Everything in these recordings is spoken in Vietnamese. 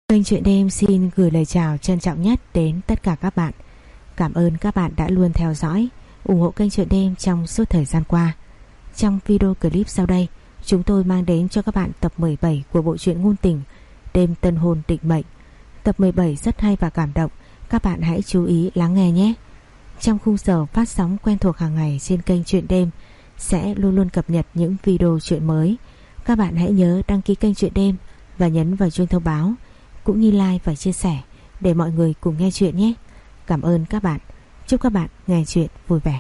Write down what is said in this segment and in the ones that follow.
Kênh Chuyện Đêm xin gửi lời chào trân trọng nhất đến tất cả các bạn. Cảm ơn các bạn đã luôn theo dõi, ủng hộ kênh Chuyện Đêm trong suốt thời gian qua. Trong video clip sau đây, chúng tôi mang đến cho các bạn tập 17 của bộ truyện ngôn tình Đêm Tân Hôn Định Mệnh. Tập 17 rất hay và cảm động, các bạn hãy chú ý lắng nghe nhé. Trong khung giờ phát sóng quen thuộc hàng ngày trên kênh Chuyện Đêm sẽ luôn luôn cập nhật những video chuyện mới. Các bạn hãy nhớ đăng ký kênh Chuyện Đêm và nhấn vào chuông thông báo, cũng như like và chia sẻ để mọi người cùng nghe chuyện nhé. Cảm ơn các bạn. Chúc các bạn nghe chuyện vui vẻ.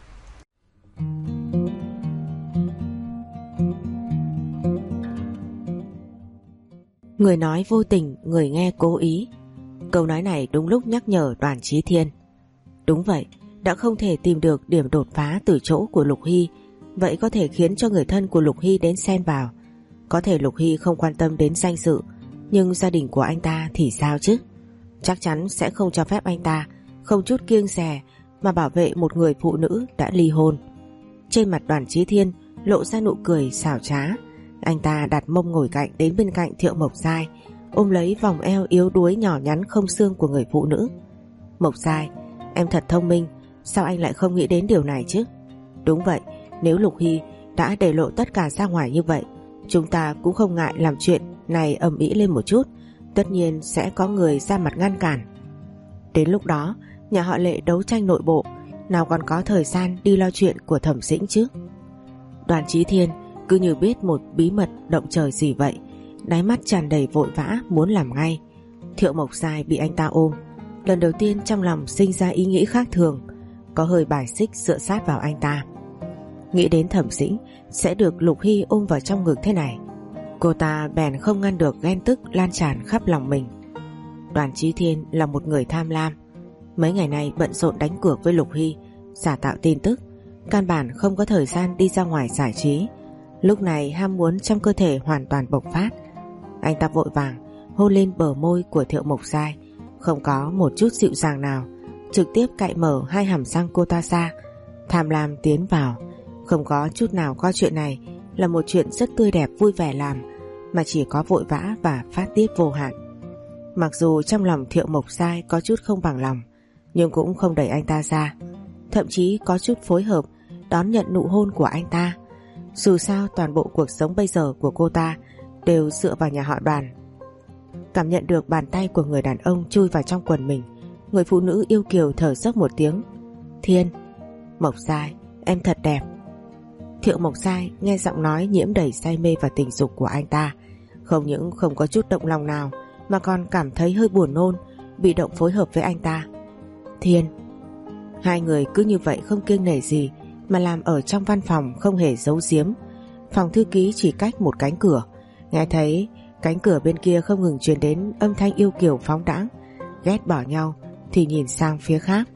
Người nói vô tình, người nghe cố ý. Câu nói này đúng lúc nhắc nhở Đoàn Chí Thiên. Đúng vậy, đã không thể tìm được điểm đột phá từ chỗ của Lục Hy, vậy có thể khiến cho người thân của Lục Hy đến xen vào. Có thể Lục Hy không quan tâm đến danh dự, nhưng gia đình của anh ta thì sao chứ? Chắc chắn sẽ không cho phép anh ta không chút kiêng dè mà bảo vệ một người phụ nữ đã ly hôn. Trên mặt Đoàn Chí Thiên lộ ra nụ cười xảo trá. Anh ta đặt mông ngồi cạnh đến bên cạnh Thiệu Mộc Giai, ôm lấy vòng eo yếu đuối nhỏ nhắn không xương của người phụ nữ. Mộc Giai, em thật thông minh, sao anh lại không nghĩ đến điều này chứ? Đúng vậy, nếu Lục Hy đã để lộ tất cả ra ngoài như vậy, chúng ta cũng không ngại làm chuyện này ầm ĩ lên một chút, tất nhiên sẽ có người ra mặt ngăn cản. Đến lúc đó, nhà họ Lệ đấu tranh nội bộ, nào còn có thời gian đi lo chuyện của Thẩm Dĩnh chứ? Đoàn Chí Thiên cứ như biết một bí mật động trời gì vậy, đáy mắt tràn đầy vội vã muốn làm ngay. Thiệu Mộc Giai bị anh ta ôm, lần đầu tiên trong lòng sinh ra ý nghĩ khác thường, có hơi bài xích dựa sát vào anh ta. Nghĩ đến Thẩm Dĩnh sẽ được Lục Hy ôm vào trong ngực thế này, cô ta bèn không ngăn được ghen tức lan tràn khắp lòng mình. Đoàn Chí Thiên là một người tham lam, mấy ngày nay bận rộn đánh cược với Lục Hy, giả tạo tin tức, căn bản không có thời gian đi ra ngoài giải trí. Lúc này ham muốn trong cơ thể hoàn toàn bộc phát. Anh ta vội vàng hôn lên bờ môi của Thiệu Mộc Giai, không có một chút dịu dàng nào, trực tiếp cạy mở hai hàm răng cô ta ra, tham lam tiến vào. Không có chút nào coi chuyện này là một chuyện rất tươi đẹp vui vẻ làm, mà chỉ có vội vã và phát tiết vô hạn. Mặc dù trong lòng Thiệu Mộc Giai có chút không bằng lòng, nhưng cũng không đẩy anh ta ra, thậm chí có chút phối hợp đón nhận nụ hôn của anh ta. Dù sao toàn bộ cuộc sống bây giờ của cô ta đều dựa vào nhà họ Đoàn. Cảm nhận được bàn tay của người đàn ông chui vào trong quần mình, người phụ nữ yêu kiều thở dốc một tiếng. Thiên, Mộc Giai, em thật đẹp. Thiệu Mộc Giai nghe giọng nói nhiễm đầy say mê và tình dục của anh ta, không những không có chút động lòng nào mà còn cảm thấy hơi buồn nôn, bị động phối hợp với anh ta. Thiên. Hai người cứ như vậy không kiêng nể gì mà làm ở trong văn phòng, không hề giấu giếm. Phòng thư ký chỉ cách một cánh cửa, nghe thấy cánh cửa bên kia không ngừng truyền đến âm thanh yêu kiều phóng đãng. Ghét bỏ nhau thì nhìn sang phía khác.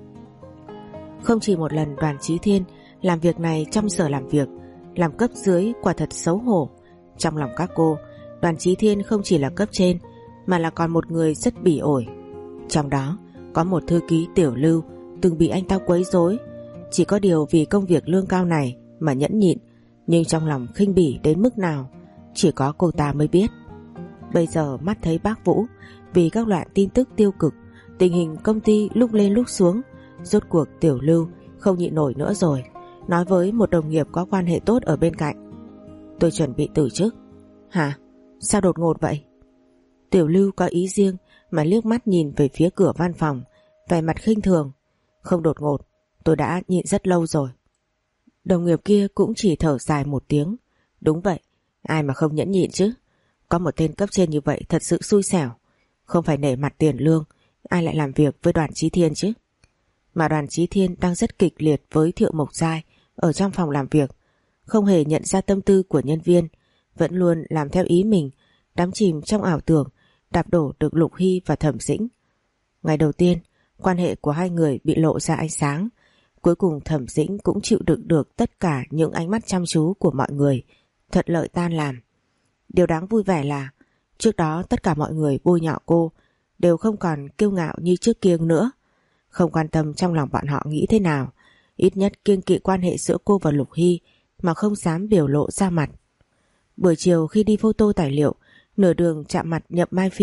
Không chỉ một lần Đoàn Chí Thiên làm việc này trong sở làm việc, làm cấp dưới quả thật xấu hổ. Trong lòng các cô, Đoàn Chí Thiên không chỉ là cấp trên mà là còn một người rất bỉ ổi. Trong đó có một thư ký Tiểu Lưu từng bị anh ta quấy rối, chỉ có điều vì công việc lương cao này mà nhẫn nhịn, nhưng trong lòng khinh bỉ đến mức nào chỉ có cô ta mới biết. Bây giờ mắt thấy bác Vũ vì các loại tin tức tiêu cực, tình hình công ty lúc lên lúc xuống, rốt cuộc Tiểu Lưu không nhịn nổi nữa rồi, nói với một đồng nghiệp có quan hệ tốt ở bên cạnh: tôi chuẩn bị từ chức. Hả? Sao đột ngột vậy? Tiểu Lưu có ý riêng mà liếc mắt nhìn về phía cửa văn phòng, vẻ mặt khinh thường. Không đột ngột, tôi đã nhịn rất lâu rồi. Đồng nghiệp kia cũng chỉ thở dài một tiếng. Đúng vậy, ai mà không nhẫn nhịn chứ. Có một tên cấp trên như vậy thật sự xui xẻo. Không phải nể mặt tiền lương, ai lại làm việc với Đoàn Chí Thiên chứ? Mà Đoàn Chí Thiên đang rất kịch liệt với Thiệu Mộc Giai ở trong phòng làm việc, không hề nhận ra tâm tư của nhân viên, vẫn luôn làm theo ý mình, đắm chìm trong ảo tưởng đạp đổ được Lục Hy và Thẩm Dĩnh. Ngày đầu tiên, quan hệ của hai người bị lộ ra ánh sáng. Cuối cùng Thẩm Dĩnh cũng chịu đựng được tất cả những ánh mắt chăm chú của mọi người, thuận lợi tan làm. Điều đáng vui vẻ là trước đó tất cả mọi người bôi nhọ cô đều không còn kiêu ngạo như trước kia nữa, không quan tâm trong lòng bọn họ nghĩ thế nào, ít nhất kiêng kỵ quan hệ giữa cô và Lục Hy mà không dám biểu lộ ra mặt. Buổi chiều khi đi photo tài liệu, nửa đường chạm mặt Nhậm Mai Phi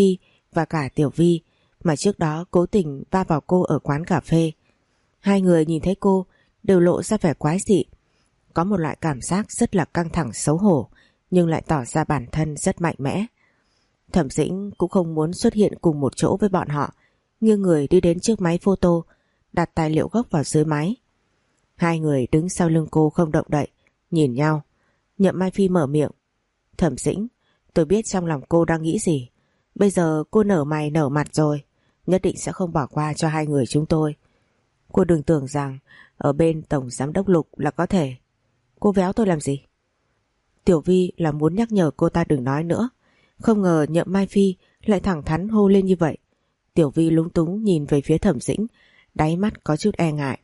và cả Tiểu Vi mà trước đó cố tình va vào cô ở quán cà phê. Hai người nhìn thấy cô đều lộ ra vẻ quái dị, có một loại cảm giác rất là căng thẳng xấu hổ nhưng lại tỏ ra bản thân rất mạnh mẽ. Thẩm Dĩnh cũng không muốn xuất hiện cùng một chỗ với bọn họ, nghiêng người đi đến trước máy photo, đặt tài liệu gốc vào dưới máy. Hai người đứng sau lưng cô không động đậy, nhìn nhau. Nhậm Mai Phi mở miệng. Thẩm Dĩnh, tôi biết trong lòng cô đang nghĩ gì. Bây giờ cô nở mày nở mặt rồi, nhất định sẽ không bỏ qua cho hai người chúng tôi. Cô đừng tưởng rằng ở bên Tổng Giám đốc Lục là có thể. Cô véo tôi làm gì? Tiểu Vi là muốn nhắc nhở cô ta đừng nói nữa, không ngờ Nhậm Mai Phi lại thẳng thắn hô lên như vậy. Tiểu Vi lúng túng nhìn về phía Thẩm Dĩnh, đáy mắt có chút e ngại.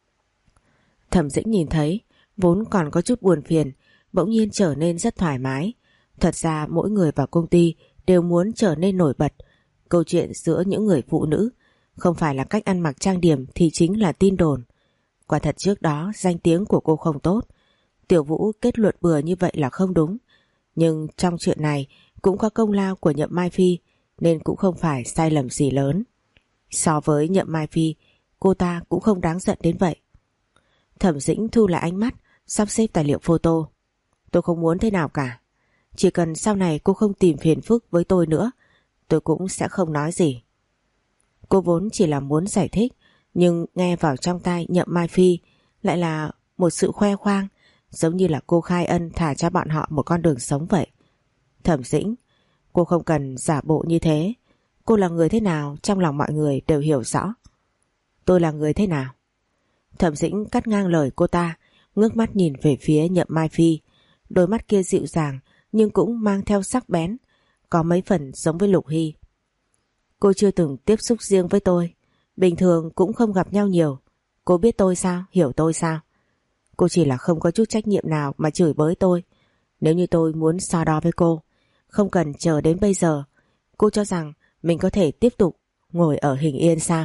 Thẩm Dĩnh nhìn thấy, vốn còn có chút buồn phiền, bỗng nhiên trở nên rất thoải mái. Thật ra mỗi người vào công ty đều muốn trở nên nổi bật. Câu chuyện giữa những người phụ nữ không phải là cách ăn mặc trang điểm thì chính là tin đồn. Quả thật trước đó danh tiếng của cô không tốt, Tiểu Vũ kết luận bừa như vậy là không đúng. Nhưng trong chuyện này cũng có công lao của Nhậm Mai Phi, nên cũng không phải sai lầm gì lớn. So với Nhậm Mai Phi, cô ta cũng không đáng giận đến vậy. Thẩm Dĩnh thu lại ánh mắt, sắp xếp tài liệu photo. Tôi không muốn thế nào cả. Chỉ cần sau này cô không tìm phiền phức với tôi nữa, tôi cũng sẽ không nói gì. Cô vốn chỉ là muốn giải thích, nhưng nghe vào trong tai Nhậm Mai Phi lại là một sự khoe khoang, giống như là cô khai ân thả cho bọn họ một con đường sống vậy. Thẩm Dĩnh, cô không cần giả bộ như thế. Cô là người thế nào trong lòng mọi người đều hiểu rõ. Tôi là người thế nào? Thẩm Dĩnh cắt ngang lời cô ta, ngước mắt nhìn về phía Nhậm Mai Phi. Đôi mắt kia dịu dàng nhưng cũng mang theo sắc bén, có mấy phần giống với Lục Hy. Cô chưa từng tiếp xúc riêng với tôi, bình thường cũng không gặp nhau nhiều. Cô biết tôi sao, hiểu tôi sao? Cô chỉ là không có chút trách nhiệm nào mà chửi bới tôi. Nếu như tôi muốn so đo với cô, không cần chờ đến bây giờ. Cô cho rằng mình có thể tiếp tục ngồi ở hình yên sao?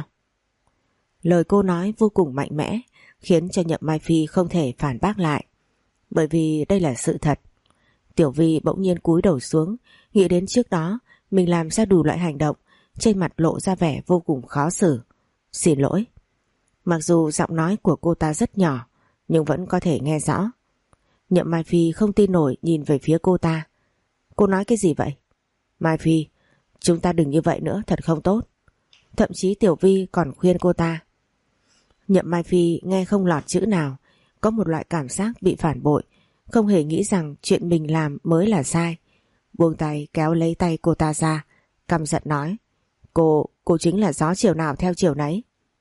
Lời cô nói vô cùng mạnh mẽ, khiến cho Nhậm Mai Phi không thể phản bác lại, bởi vì đây là sự thật. Tiểu Vi bỗng nhiên cúi đầu xuống, nghĩ đến trước đó mình làm ra đủ loại hành động, trên mặt lộ ra vẻ vô cùng khó xử. Xin lỗi. Mặc dù giọng nói của cô ta rất nhỏ, nhưng vẫn có thể nghe rõ. Nhậm Mai Phi không tin nổi nhìn về phía cô ta. Cô nói cái gì vậy? Mai Phi, chúng ta đừng như vậy nữa, thật không tốt. Thậm chí Tiểu Vi còn khuyên cô ta. Nhậm Mai Phi nghe không lọt chữ nào, có một loại cảm giác bị phản bội, không hề nghĩ rằng chuyện mình làm mới là sai. Buông tay kéo lấy tay cô ta ra, căm giận nói. Cô chính là gió chiều nào theo chiều nấy.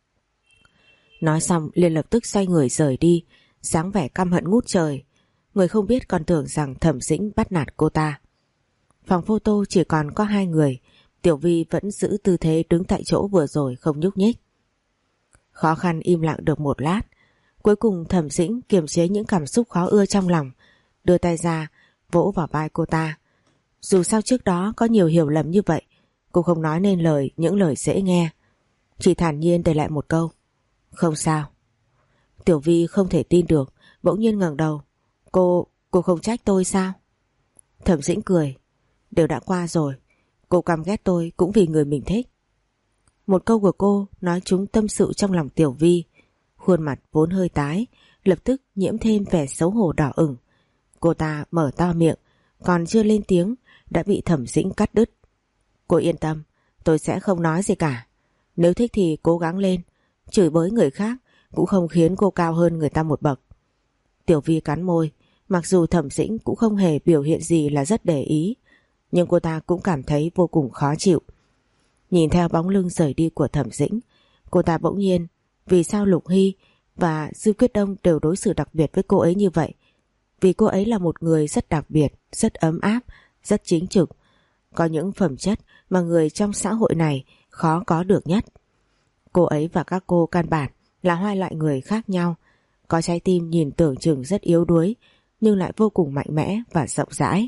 Nói xong liền lập tức xoay người rời đi, dáng vẻ căm hận ngút trời. Người không biết còn tưởng rằng Thẩm Dĩnh bắt nạt cô ta. Phòng photo chỉ còn có hai người, Tiểu Vi vẫn giữ tư thế đứng tại chỗ vừa rồi không nhúc nhích. Khó khăn im lặng được một lát, cuối cùng Thẩm Dĩnh kiềm chế những cảm xúc khó ưa trong lòng, đưa tay ra vỗ vào vai cô ta. Dù sao trước đó có nhiều hiểu lầm như vậy, cô không nói nên lời những lời dễ nghe, chỉ thản nhiên để lại một câu. Không sao. Tiểu Vi không thể tin được, bỗng nhiên ngẩng đầu. Cô không trách tôi sao? Thẩm Dĩnh cười. Đều đã qua rồi, cô căm ghét tôi cũng vì người mình thích. Một câu của cô nói trúng tâm sự trong lòng Tiểu Vi. Khuôn mặt vốn hơi tái, lập tức nhiễm thêm vẻ xấu hổ đỏ ửng. Cô ta mở to miệng, còn chưa lên tiếng đã bị Thẩm Dĩnh cắt đứt. Cô yên tâm, tôi sẽ không nói gì cả. Nếu thích thì cố gắng lên, chửi bới người khác cũng không khiến cô cao hơn người ta một bậc. Tiểu Vi cắn môi, mặc dù Thẩm Dĩnh cũng không hề biểu hiện gì là rất để ý, nhưng cô ta cũng cảm thấy vô cùng khó chịu. Nhìn theo bóng lưng rời đi của Thẩm Dĩnh, cô ta bỗng nhiên vì sao Lục Hy và Dư Quyết Đông đều đối xử đặc biệt với cô ấy như vậy. Vì cô ấy là một người rất đặc biệt, rất ấm áp, rất chính trực, có những phẩm chất mà người trong xã hội này khó có được nhất. Cô ấy và các cô căn bản là hai loại người khác nhau, có trái tim nhìn tưởng chừng rất yếu đuối nhưng lại vô cùng mạnh mẽ và rộng rãi.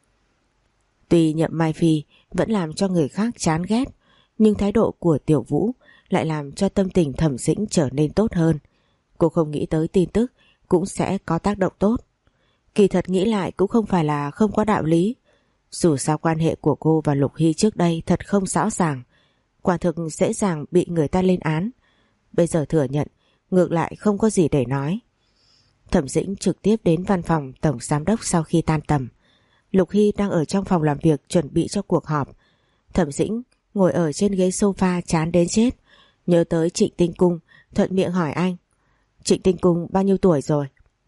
Tuy Nhậm Mai Phi vẫn làm cho người khác chán ghét, nhưng thái độ của Tiểu Vũ lại làm cho tâm tình Thẩm Dĩnh trở nên tốt hơn. Cô không nghĩ tới tin tức cũng sẽ có tác động tốt. Kỳ thật nghĩ lại cũng không phải là không có đạo lý. Dù sao quan hệ của cô và Lục Hy trước đây thật không rõ ràng, quả thực dễ dàng bị người ta lên án. Bây giờ thừa nhận, ngược lại không có gì để nói. Thẩm Dĩnh trực tiếp đến văn phòng tổng giám đốc sau khi tan tầm. Lục Hy đang ở trong phòng làm việc chuẩn bị cho cuộc họp. Thẩm Dĩnh ngồi ở trên ghế sofa chán đến chết, nhớ tới Trịnh Tinh Cung, thuận miệng hỏi anh: Trịnh Tinh Cung bao nhiêu tuổi rồi?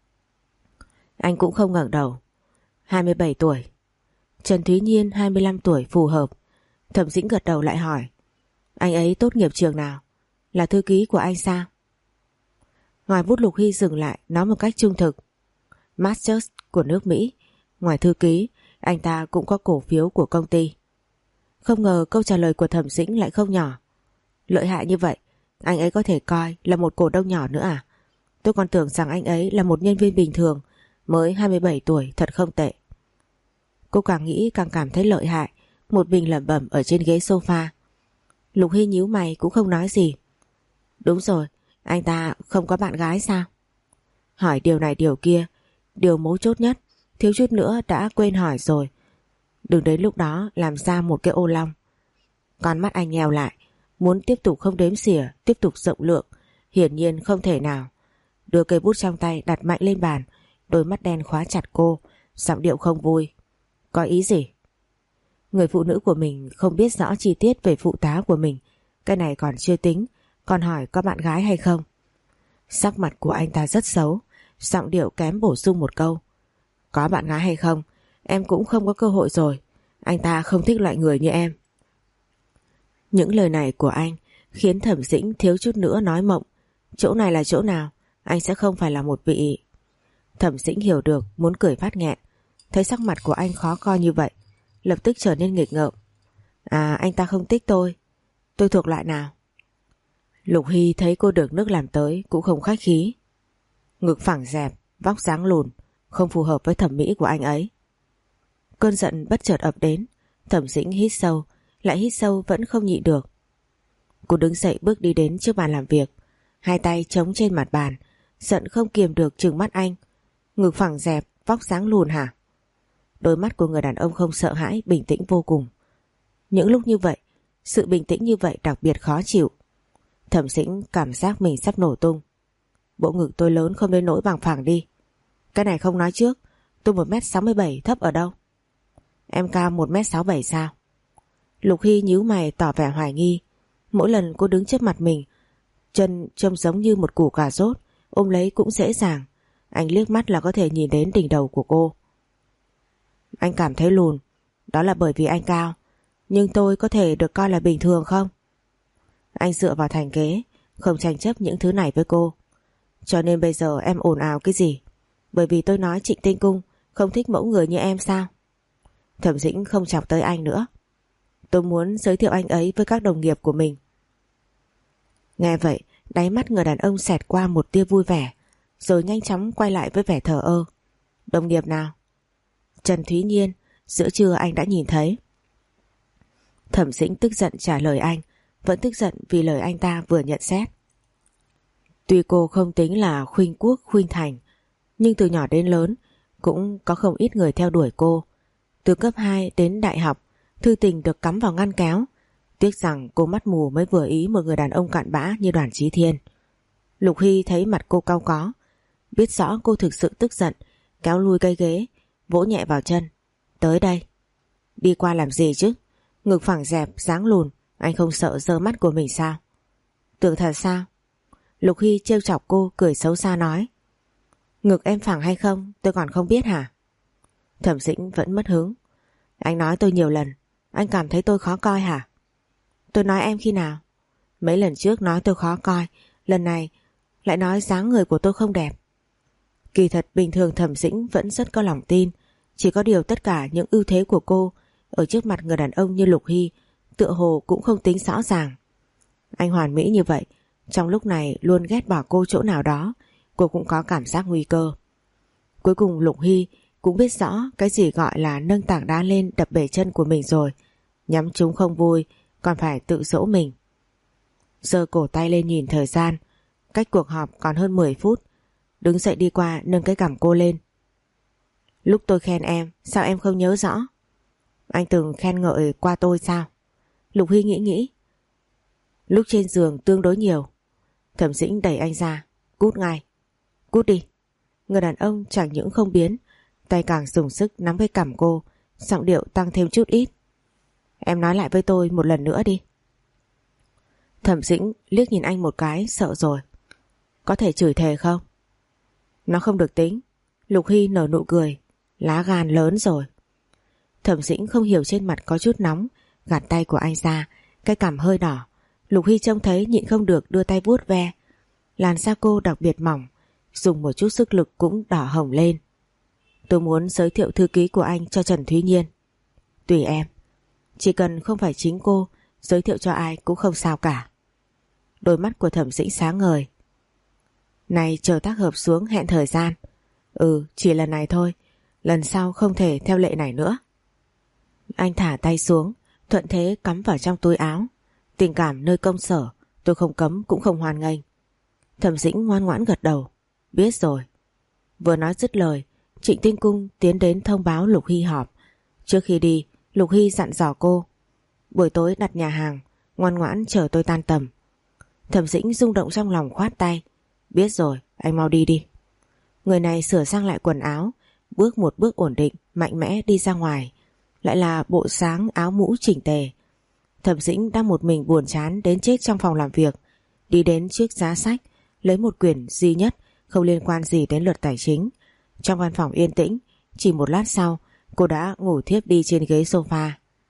Anh cũng không ngẩng đầu. 27 tuổi. Trần Thúy Nhiên 25 tuổi phù hợp. Thẩm Dĩnh gật đầu lại hỏi: Anh ấy tốt nghiệp trường nào? Là thư ký của anh sao? Ngòi bút Lục Hy dừng lại, nói một cách trung thực: Masters của nước Mỹ. Ngoài thư ký, anh ta cũng có cổ phiếu của công ty. Không ngờ câu trả lời của Thẩm Dĩnh lại không nhỏ. Lợi hại như vậy, anh ấy có thể coi là một cổ đông nhỏ nữa à? Tôi còn tưởng rằng anh ấy là một nhân viên bình thường, mới 27 tuổi, thật không tệ. Cô càng nghĩ càng cảm thấy lợi hại, một mình lẩm bẩm ở trên ghế sofa. Lục Hy nhíu mày cũng không nói gì. Đúng rồi, anh ta không có bạn gái sao? Hỏi điều này điều kia, điều mấu chốt nhất thiếu chút nữa đã quên hỏi rồi. Đừng đến lúc đó làm ra một cái ô long. Con mắt anh nheo lại, muốn tiếp tục không đếm xỉa, tiếp tục rộng lượng, hiển nhiên không thể nào. Đưa cây bút trong tay đặt mạnh lên bàn, đôi mắt đen khóa chặt cô, giọng điệu không vui. Có ý gì? Người phụ nữ của mình không biết rõ chi tiết về phụ tá của mình, cái này còn chưa tính, còn hỏi có bạn gái hay không. Sắc mặt của anh ta rất xấu, giọng điệu kém bổ sung một câu: Có bạn gái hay không, em cũng không có cơ hội rồi. Anh ta không thích loại người như em. Những lời này của anh khiến Thẩm Dĩnh thiếu chút nữa nói mộng. Chỗ này là chỗ nào? Anh sẽ không phải là một vị... Thẩm Dĩnh hiểu được, muốn cười phát nghẹn. Thấy sắc mặt của anh khó coi như vậy, lập tức trở nên nghịch ngợm. À, anh ta không thích tôi. Tôi thuộc loại nào? Lục Hy thấy cô được nước làm tới cũng không khách khí. Ngực phẳng dẹp, vóc dáng lùn, không phù hợp với thẩm mỹ của anh ấy. Cơn giận bất chợt ập đến. Thẩm Dĩnh hít sâu, lại hít sâu vẫn không nhịn được. Cô đứng dậy bước đi đến trước bàn làm việc, hai tay chống trên mặt bàn, giận không kiềm được trừng mắt anh. Ngực phẳng dẹp, vóc dáng lùn hả? Đôi mắt của người đàn ông không sợ hãi, bình tĩnh vô cùng. Những lúc như vậy, sự bình tĩnh như vậy đặc biệt khó chịu. Thẩm Dĩnh cảm giác mình sắp nổ tung. Bộ ngực tôi lớn không đến nỗi bằng phẳng đi. Cái này không nói trước, tôi 1m67 thấp ở đâu? Em cao 1m67 sao? Lục Hy nhíu mày tỏ vẻ hoài nghi. Mỗi lần cô đứng trước mặt mình, chân trông giống như một củ cà rốt, ôm lấy cũng dễ dàng. Anh liếc mắt là có thể nhìn đến đỉnh đầu của cô. Anh cảm thấy lùn, đó là bởi vì anh cao. Nhưng tôi có thể được coi là bình thường không? Anh dựa vào thành kế, không tranh chấp những thứ này với cô. Cho nên bây giờ em ồn ào cái gì? Bởi vì tôi nói Trịnh Tinh Cung không thích mẫu người như em sao? Thẩm Dĩnh không chọc tới anh nữa. Tôi muốn giới thiệu anh ấy với các đồng nghiệp của mình. Nghe vậy, đáy mắt người đàn ông xẹt qua một tia vui vẻ, rồi nhanh chóng quay lại với vẻ thờ ơ. Đồng nghiệp nào? Trần Thúy Nhiên, giữa trưa anh đã nhìn thấy. Thẩm Dĩnh tức giận trả lời anh, vẫn tức giận vì lời anh ta vừa nhận xét. Tuy cô không tính là khuynh quốc khuynh thành, nhưng từ nhỏ đến lớn cũng có không ít người theo đuổi cô. Từ cấp 2 đến đại học, thư tình được cắm vào ngăn kéo. Tiếc rằng cô mắt mù mới vừa ý một người đàn ông cặn bã như Đoàn Chí Thiên. Lục Hy thấy mặt cô cau có, biết rõ cô thực sự tức giận, kéo lui cây ghế, vỗ nhẹ vào chân. Tới đây. Đi qua làm gì chứ? Ngực phẳng dẹp, dáng lùn, anh không sợ giơ mắt của mình sao? Tưởng thật sao? Lục Hy trêu chọc cô, cười xấu xa nói. Ngực em phẳng hay không tôi còn không biết hả? Thẩm Dĩnh vẫn mất hứng. Anh nói tôi nhiều lần, anh cảm thấy tôi khó coi hả? Tôi nói em khi nào? Mấy lần trước nói tôi khó coi, lần này lại nói dáng người của tôi không đẹp. Kỳ thật bình thường Thẩm Dĩnh vẫn rất có lòng tin, chỉ có điều tất cả những ưu thế của cô ở trước mặt người đàn ông như Lục Hy tựa hồ cũng không tính rõ ràng. Anh hoàn mỹ như vậy, trong lúc này luôn ghét bỏ cô chỗ nào đó, cô cũng có cảm giác nguy cơ. Cuối cùng Lục Hy cũng biết rõ cái gì gọi là nâng tảng đá lên đập bể chân của mình rồi. Nhắm chúng không vui, còn phải tự dỗ mình. Giơ cổ tay lên nhìn thời gian, cách cuộc họp còn hơn 10 phút. Đứng dậy đi qua nâng cái cằm cô lên. Lúc tôi khen em, sao em không nhớ rõ? Anh từng khen ngợi qua tôi sao? Lục Hy nghĩ. Lúc trên giường tương đối nhiều. Thẩm Dĩnh đẩy anh ra. Cút ngay. Cút đi. Người đàn ông chẳng những không biến, tay càng dùng sức nắm lấy cằm cô, giọng điệu tăng thêm chút ít. Em nói lại với tôi một lần nữa đi. Thẩm Dĩnh liếc nhìn anh một cái, sợ rồi. Có thể chửi thề không? Nó không được tính. Lục Hy nở nụ cười. Lá gan lớn rồi. Thẩm Dĩnh không hiểu trên mặt có chút nóng, gạt tay của anh ra, cái cằm hơi đỏ. Lục Hy trông thấy nhịn không được đưa tay vuốt ve. Làn da cô đặc biệt mỏng, dùng một chút sức lực cũng đỏ hồng lên. Tôi muốn giới thiệu thư ký của anh cho Trần Thúy Nhiên. Tùy em. Chỉ cần không phải chính cô, giới thiệu cho ai cũng không sao cả. Đôi mắt của Thẩm Dĩnh sáng ngời. Này chờ tác hợp xuống hẹn thời gian. Chỉ lần này thôi. Lần sau không thể theo lệ này nữa. Anh thả tay xuống, thuận thế cắm vào trong túi áo. Tình cảm nơi công sở, tôi không cấm cũng không hoan nghênh. Thẩm Dĩnh ngoan ngoãn gật đầu. Biết rồi. Vừa nói dứt lời, Trịnh Tinh Cung tiến đến thông báo Lục Hy họp. Trước khi đi, Lục Hy dặn dò cô. Buổi tối đặt nhà hàng, ngoan ngoãn chờ tôi tan tầm. Thẩm Dĩnh rung động trong lòng khoát tay. Biết rồi, anh mau đi đi. Người này sửa sang lại quần áo, bước một bước ổn định, mạnh mẽ đi ra ngoài. Lại là bộ sáng áo mũ chỉnh tề. Thẩm Dĩnh đang một mình buồn chán đến chết trong phòng làm việc. Đi đến trước giá sách, lấy một quyển duy nhất không liên quan gì đến luật tài chính. Trong văn phòng yên tĩnh, chỉ một lát sau, cô đã ngủ thiếp đi trên ghế sofa.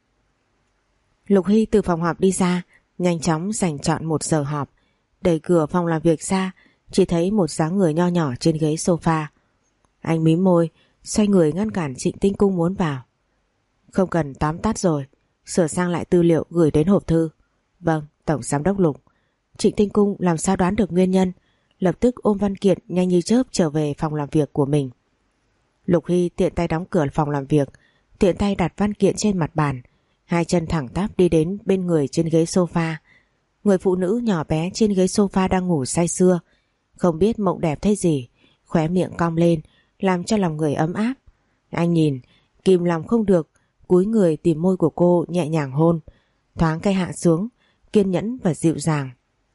Lục Hy từ phòng họp đi ra, nhanh chóng dành trọn 1 giờ họp. Đẩy cửa phòng làm việc ra, chỉ thấy một dáng người nho nhỏ trên ghế sofa. Anh mím môi, xoay người ngăn cản Trịnh Tinh Cung muốn vào. Không cần tóm tắt rồi, sửa sang lại tư liệu gửi đến hộp thư. Vâng, Tổng Giám đốc Lục. Trịnh Tinh Cung làm sao đoán được nguyên nhân, lập tức ôm văn kiện nhanh như chớp trở về phòng làm việc của mình. Lục Hy tiện tay đóng cửa phòng làm việc, tiện tay đặt văn kiện trên mặt bàn, hai chân thẳng tắp đi đến bên người trên ghế sofa. Người phụ nữ nhỏ bé trên ghế sofa đang ngủ say sưa, không biết mộng đẹp thế gì, khóe miệng cong lên, làm cho lòng người ấm áp. Anh nhìn, kìm lòng không được, cúi người tìm môi của cô nhẹ nhàng hôn, thoáng cây hạ xuống, kiên nhẫn và dịu dàng.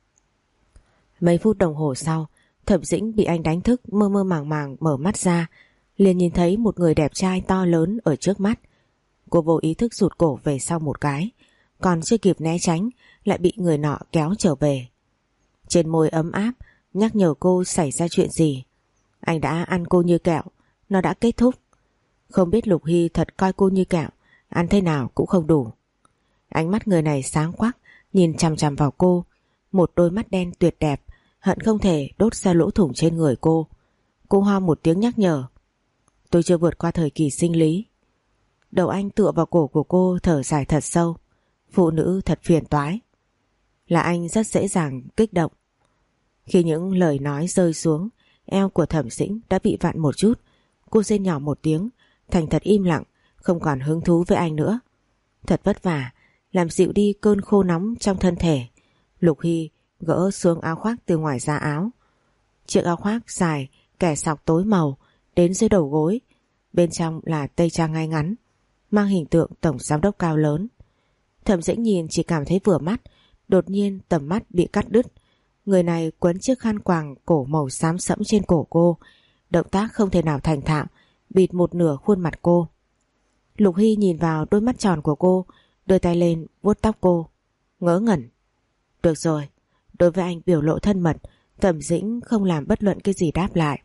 Mấy phút đồng hồ sau, Thẩm Dĩnh bị anh đánh thức, mơ mơ màng màng mở mắt ra, liền nhìn thấy một người đẹp trai to lớn ở trước mắt. Cô vô ý thức rụt cổ về sau một cái, còn chưa kịp né tránh lại bị người nọ kéo trở về. Trên môi ấm áp nhắc nhở cô xảy ra chuyện gì. Anh đã ăn cô như kẹo, nó đã kết thúc. Không biết Lục Hy thật coi cô như kẹo, ăn thế nào cũng không đủ. Ánh mắt người này sáng quắc, nhìn chằm chằm vào cô, một đôi mắt đen tuyệt đẹp, hận không thể đốt ra lỗ thủng trên người cô. Cô ho một tiếng nhắc nhở. Tôi chưa vượt qua thời kỳ sinh lý. Đầu anh tựa vào cổ của cô, thở dài thật sâu. Phụ nữ thật phiền toái. Là anh rất dễ dàng kích động. Khi những lời nói rơi xuống, eo của Thẩm Dĩnh đã bị vặn một chút. Cô rên nhỏ một tiếng, thành thật im lặng, không còn hứng thú với anh nữa. Thật vất vả, làm dịu đi cơn khô nóng trong thân thể. Lục Hy gỡ xuống áo khoác từ ngoài da áo. Chiếc áo khoác dài, kẻ sọc tối màu, đến dưới đầu gối. Bên trong là tây trang ngay ngắn, mang hình tượng tổng giám đốc cao lớn. Thẩm Dĩnh nhìn chỉ cảm thấy vừa mắt, đột nhiên tầm mắt bị cắt đứt. Người này quấn chiếc khăn quàng cổ màu xám sẫm trên cổ cô, động tác không thể nào thành thạo, bịt một nửa khuôn mặt cô. Lục Hy nhìn vào đôi mắt tròn của cô, đưa tay lên vuốt tóc cô, ngớ ngẩn. Được rồi, đối với anh biểu lộ thân mật, Thẩm Dĩnh không làm bất luận cái gì đáp lại.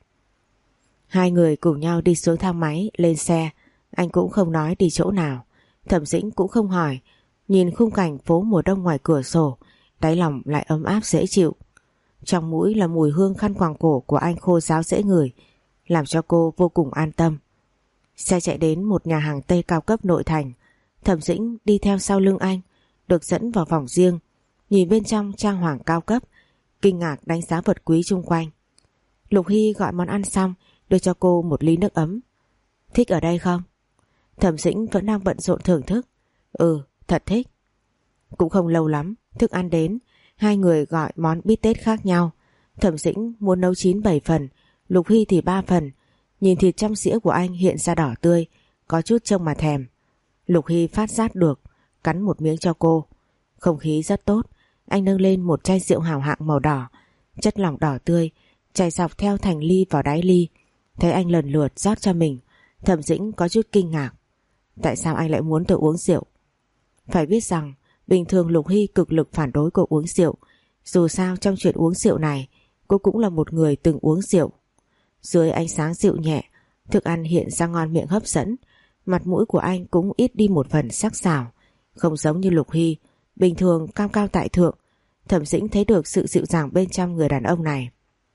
Hai người cùng nhau đi xuống thang máy, lên xe. Anh cũng không nói đi chỗ nào, Thẩm Dĩnh cũng không hỏi. Nhìn khung cảnh phố mùa đông ngoài cửa sổ, đáy lòng lại ấm áp dễ chịu. Trong mũi là mùi hương khăn quàng cổ của anh khô ráo dễ ngửi, làm cho cô vô cùng an tâm. Xe chạy đến một nhà hàng Tây cao cấp nội thành. Thẩm Dĩnh đi theo sau lưng anh, được dẫn vào phòng riêng, nhìn bên trong trang hoàng cao cấp, kinh ngạc đánh giá vật quý chung quanh. Lục Hy gọi món ăn xong, đưa cho cô một ly nước ấm. Thích ở đây không? Thẩm Dĩnh vẫn đang bận rộn thưởng thức. Thật thích. Cũng không lâu lắm, thức ăn đến. Hai người gọi món bít tết khác nhau. Thẩm Dĩnh muốn nấu 9-7 phần, Lục Hy thì 3 phần. Nhìn thịt trong dĩa của anh hiện ra đỏ tươi, có chút trông mà thèm. Lục Hy phát giác được, cắn một miếng cho cô. Không khí rất tốt. Anh nâng lên một chai rượu hào hạng màu đỏ, chất lỏng đỏ tươi chảy dọc theo thành ly vào đáy ly. Thấy anh lần lượt rót cho mình, Thẩm Dĩnh có chút kinh ngạc. Tại sao anh lại muốn tôi uống rượu? Phải biết rằng bình thường Lục Hy cực lực phản đối cô uống rượu. Dù sao trong chuyện uống rượu này, cô cũng là một người từng uống rượu. Dưới ánh sáng dịu nhẹ, thức ăn hiện ra ngon miệng hấp dẫn. Mặt mũi của anh cũng ít đi một phần sắc sảo. Không giống như Lục Hy, bình thường cao cao tại thượng. Thẩm Dĩnh thấy được sự dịu dàng bên trong người đàn ông này.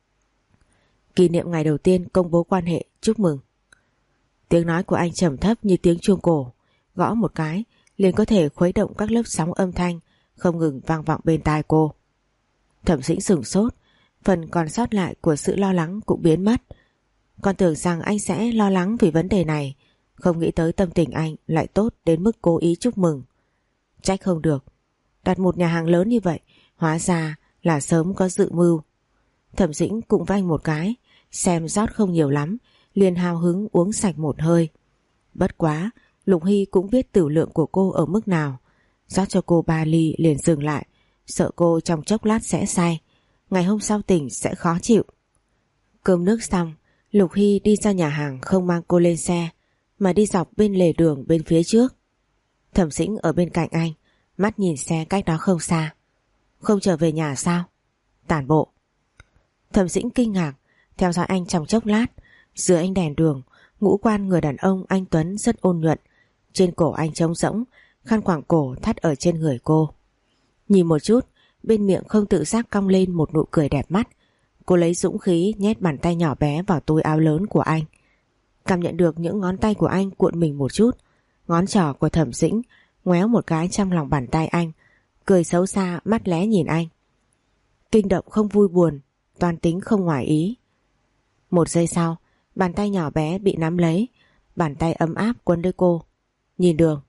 Kỷ niệm ngày đầu tiên công bố quan hệ, chúc mừng. Tiếng nói của anh trầm thấp như tiếng chuông cổ, gõ một cái liền có thể khuấy động các lớp sóng âm thanh không ngừng vang vọng bên tai cô. Thẩm Dĩnh sửng sốt, phần còn sót lại của sự lo lắng cũng biến mất. Còn tưởng rằng anh sẽ lo lắng vì vấn đề này, không nghĩ tới tâm tình anh lại tốt đến mức cố ý chúc mừng. Trách không được, đặt một nhà hàng lớn như vậy, hóa ra là sớm có dự mưu. Thẩm Dĩnh cũng với anh một cái, xem rót không nhiều lắm, liền hào hứng uống sạch một hơi. Bất quá, Lục Hy cũng biết tửu lượng của cô ở mức nào. Rót cho cô 3 ly liền dừng lại, sợ cô trong chốc lát sẽ say, ngày hôm sau tỉnh sẽ khó chịu. Cơm nước xong, Lục Hy đi ra nhà hàng không mang cô lên xe, mà đi dọc bên lề đường bên phía trước. Thẩm Dĩnh ở bên cạnh anh, mắt nhìn xe cách đó không xa. Không trở về nhà sao? Tản bộ. Thẩm Dĩnh kinh ngạc, theo dõi anh trong chốc lát. Dưới ánh đèn đường, ngũ quan người đàn ông anh tuấn rất ôn nhuận. Trên cổ anh trống rỗng, khăn quàng cổ thắt ở trên người cô. Nhìn một chút, bên miệng không tự giác cong lên một nụ cười đẹp mắt. Cô lấy dũng khí nhét bàn tay nhỏ bé vào túi áo lớn của anh. Cảm nhận được những ngón tay của anh cuộn mình một chút. Ngón trỏ của Thẩm Dĩnh ngoéo một cái trong lòng bàn tay anh, cười xấu xa mắt lé nhìn anh. Kinh động không vui buồn, toan tính không ngoài ý. Một giây sau, bàn tay nhỏ bé bị nắm lấy, bàn tay ấm áp quấn lấy cô. Nhìn đường.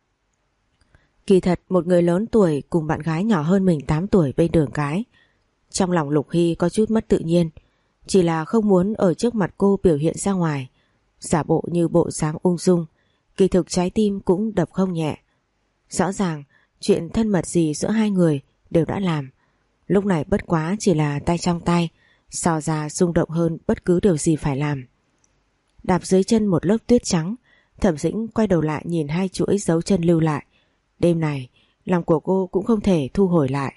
Kỳ thật một người lớn tuổi cùng bạn gái nhỏ hơn mình 8 tuổi bên đường cái. Trong lòng Lục Hy có chút mất tự nhiên, chỉ là không muốn ở trước mặt cô biểu hiện ra ngoài, giả bộ như bộ dáng ung dung, kỳ thực trái tim cũng đập không nhẹ. Rõ ràng chuyện thân mật gì giữa hai người đều đã làm, lúc này bất quá chỉ là tay trong tay, so ra rung động hơn bất cứ điều gì phải làm. Đạp dưới chân một lớp tuyết trắng, Thẩm Dĩnh quay đầu lại nhìn hai chuỗi dấu chân lưu lại. Đêm này lòng của cô cũng không thể thu hồi lại.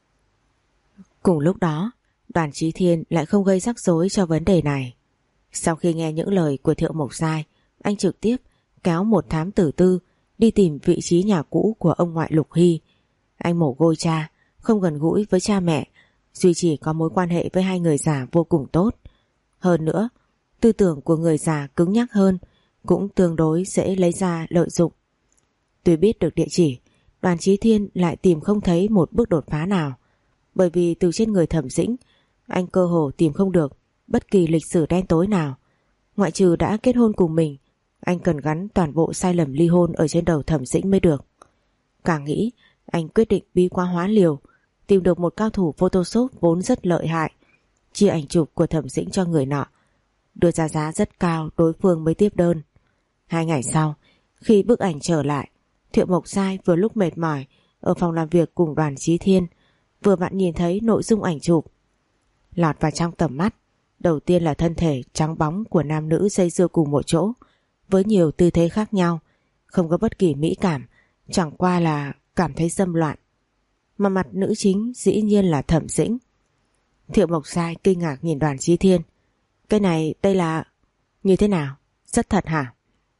Cùng lúc đó, Đoàn Chí Thiên lại không gây rắc rối cho vấn đề này. Sau khi nghe những lời của Thiệu Mộc Giai, anh trực tiếp kéo một thám tử tư đi tìm vị trí nhà cũ của ông ngoại Lục Hy. Anh mồ côi cha, không gần gũi với cha mẹ, duy chỉ có mối quan hệ với hai người già vô cùng tốt. Hơn nữa, tư tưởng của người già cứng nhắc hơn, cũng tương đối dễ lấy ra lợi dụng. Tuy biết được địa chỉ, Đoàn Chí Thiên lại tìm không thấy một bước đột phá nào, bởi vì từ trên người Thẩm Dĩnh, anh cơ hồ tìm không được bất kỳ lịch sử đen tối nào. Ngoại trừ đã kết hôn cùng mình, anh cần gắn toàn bộ sai lầm ly hôn ở trên đầu Thẩm Dĩnh mới được. Càng nghĩ, anh quyết định bí quá hóa liều, tìm được một cao thủ Photoshop vốn rất lợi hại, chia ảnh chụp của Thẩm Dĩnh cho người nọ, đưa ra giá rất cao đối phương mới tiếp đơn. 2 ngày sau, khi bức ảnh trở lại, Thiệu Mộc Giai vừa lúc mệt mỏi ở phòng làm việc cùng Đoàn Chí Thiên, vừa vặn nhìn thấy nội dung ảnh chụp. Lọt vào trong tầm mắt, đầu tiên là thân thể trắng bóng của nam nữ dây dưa cùng một chỗ, với nhiều tư thế khác nhau, không có bất kỳ mỹ cảm, chẳng qua là cảm thấy dâm loạn. Mà mặt nữ chính dĩ nhiên là Thẩm Dĩnh. Thiệu Mộc Giai kinh ngạc nhìn Đoàn Chí Thiên. Cái này đây là... như thế nào? Rất thật hả?